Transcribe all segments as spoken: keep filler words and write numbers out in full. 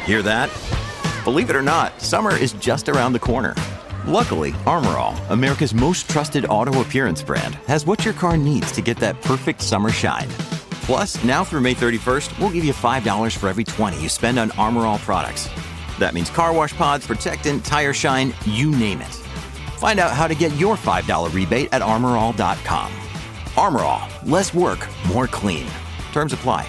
Hear that? Believe it or not, summer is just around the corner. Luckily, Armor All, America's most trusted auto appearance brand, has what your car needs to get that perfect summer shine. Plus, now through May thirty-first, we'll give you five dollars for every twenty you spend on Armor All products. That means car wash pods, protectant, tire shine, you name it. Find out how to get your five dollars rebate at armor all dot com. Armor All, less work, more clean. Terms apply.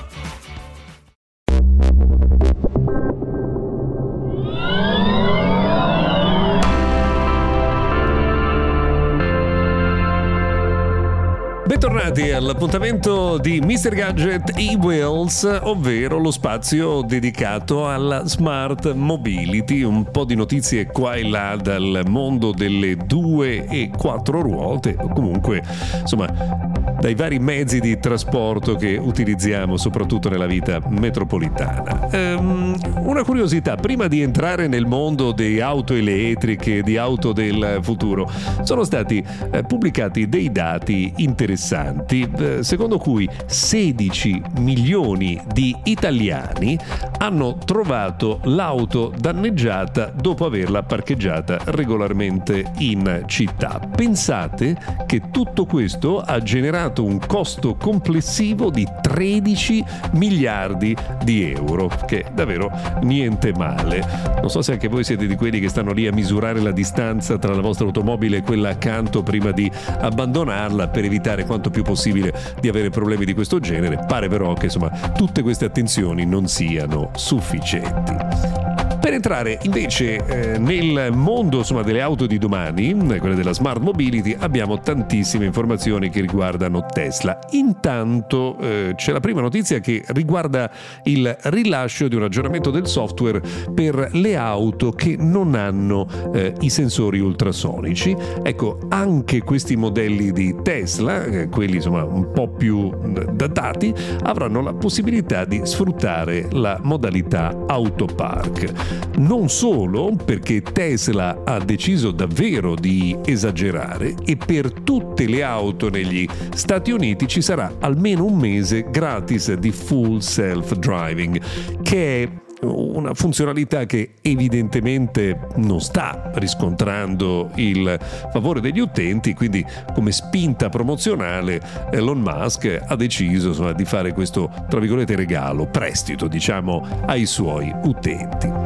Bentornati all'appuntamento di mister Gadget e-Wheels, ovvero lo spazio dedicato alla smart mobility. Un po' di notizie qua e là dal mondo delle due e quattro ruote, o comunque insomma dai vari mezzi di trasporto che utilizziamo soprattutto nella vita metropolitana. Um, una curiosità, prima di entrare nel mondo di auto elettriche, di auto del futuro, sono stati eh, pubblicati dei dati interessanti, eh, secondo cui sedici milioni di italiani hanno trovato l'auto danneggiata dopo averla parcheggiata regolarmente in città. Pensate che tutto questo ha generato un costo complessivo di tredici miliardi di euro, che è davvero niente male. Non so se anche voi siete di quelli che stanno lì a misurare la distanza tra la vostra automobile e quella accanto prima di abbandonarla per evitare quanto più possibile di avere problemi di questo genere. Pare però che insomma tutte queste attenzioni non siano sufficienti. Per entrare invece eh, nel mondo insomma, delle auto di domani, quelle della smart mobility, abbiamo tantissime informazioni che riguardano Tesla. Intanto eh, c'è la prima notizia che riguarda il rilascio di un aggiornamento del software per le auto che non hanno eh, i sensori ultrasonici. Ecco, anche questi modelli di Tesla, eh, quelli insomma un po' più datati, avranno la possibilità di sfruttare la modalità Autopark. Non solo, perché Tesla ha deciso davvero di esagerare e per tutte le auto negli Stati Uniti ci sarà almeno un mese gratis di full self-driving, che è una funzionalità che evidentemente non sta riscontrando il favore degli utenti, quindi come spinta promozionale Elon Musk ha deciso insomma, di fare questo tra virgolette regalo, prestito diciamo ai suoi utenti.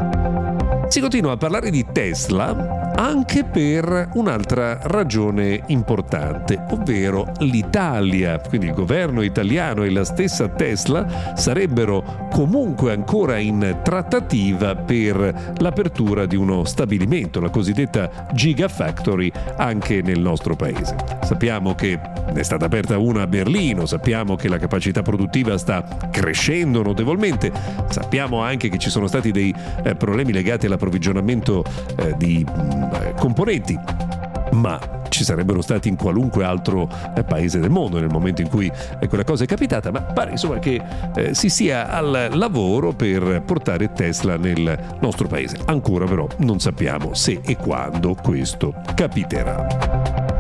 Si continua a parlare di Tesla anche per un'altra ragione importante, ovvero l'Italia, quindi il governo italiano e la stessa Tesla sarebbero comunque ancora in trattativa per l'apertura di uno stabilimento, la cosiddetta Gigafactory, anche nel nostro paese. Sappiamo che è stata aperta una a Berlino, sappiamo che la capacità produttiva sta crescendo notevolmente, sappiamo anche che ci sono stati dei eh, problemi legati all'approvvigionamento eh, di mh, componenti, ma ci sarebbero stati in qualunque altro eh, paese del mondo nel momento in cui eh, quella cosa è capitata, ma pare insomma che eh, si sia al lavoro per portare Tesla nel nostro paese. Ancora però non sappiamo se e quando questo capiterà.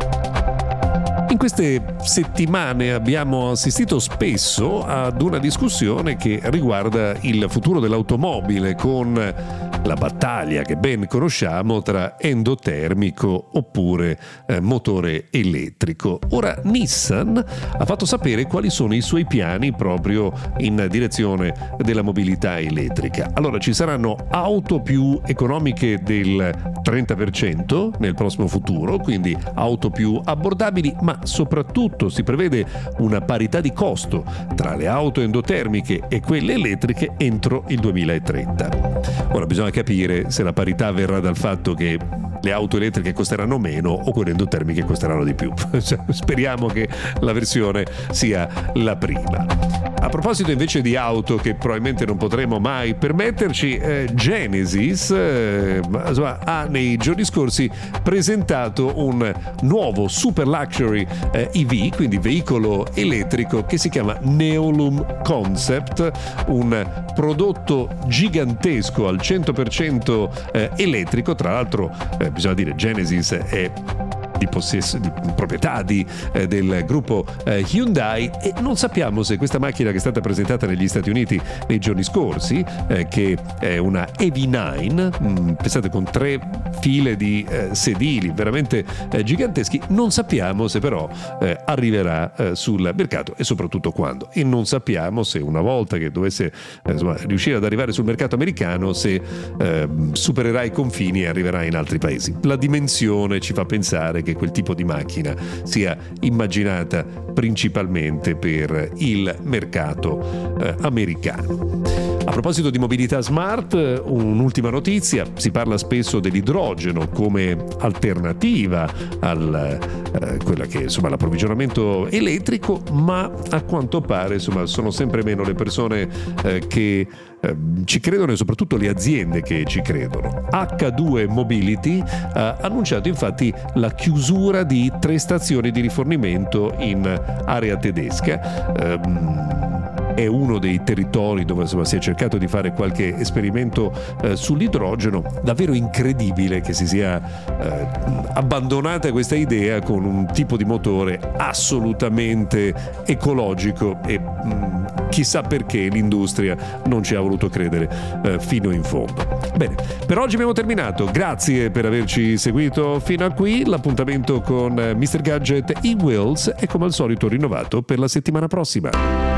In queste settimane abbiamo assistito spesso ad una discussione che riguarda il futuro dell'automobile, con la battaglia che ben conosciamo tra endotermico oppure eh, motore elettrico. Ora Nissan ha fatto sapere quali sono i suoi piani proprio in direzione della mobilità elettrica. Allora ci saranno auto più economiche del trenta per cento nel prossimo futuro, quindi auto più abbordabili, ma soprattutto si prevede una parità di costo tra le auto endotermiche e quelle elettriche entro il duemilatrenta. Ora bisogna capire se la parità verrà dal fatto che le auto elettriche costeranno meno o quelle endotermiche costeranno di più. Speriamo che la versione sia la prima. A proposito invece di auto che probabilmente non potremo mai permetterci, eh, Genesis eh, insomma, ha nei giorni scorsi presentato un nuovo super luxury eh, E V, quindi veicolo elettrico, che si chiama Neolum Concept, un prodotto gigantesco al cento per cento eh, elettrico. Tra l'altro eh, bisogna dire Genesis è di, possesso, di proprietà di, eh, del gruppo eh, Hyundai, e non sappiamo se questa macchina che è stata presentata negli Stati Uniti nei giorni scorsi, eh, che è una E V nove, mh, pensate, con tre file di eh, sedili veramente eh, giganteschi, non sappiamo se però eh, arriverà eh, sul mercato e soprattutto quando, e non sappiamo se una volta che dovesse eh, insomma, riuscire ad arrivare sul mercato americano, se eh, supererà i confini e arriverà in altri paesi. La dimensione ci fa pensare che quel tipo di macchina sia immaginata principalmente per il mercato eh, americano. A proposito di mobilità smart, un'ultima notizia: si parla spesso dell'idrogeno come alternativa al eh, quella che insomma l'approvvigionamento elettrico, ma a quanto pare insomma sono sempre meno le persone eh, che eh, ci credono, e soprattutto le aziende che ci credono. acca due Mobility ha annunciato infatti la chiusura di tre stazioni di rifornimento in area tedesca. Ehm, È uno dei territori dove insomma, si è cercato di fare qualche esperimento eh, sull'idrogeno. Davvero incredibile che si sia eh, abbandonata questa idea con un tipo di motore assolutamente ecologico, e mh, chissà perché l'industria non ci ha voluto credere eh, fino in fondo. Bene, per oggi abbiamo terminato. Grazie per averci seguito fino a qui. L'appuntamento con mister Gadget e Wheels è come al solito rinnovato per la settimana prossima.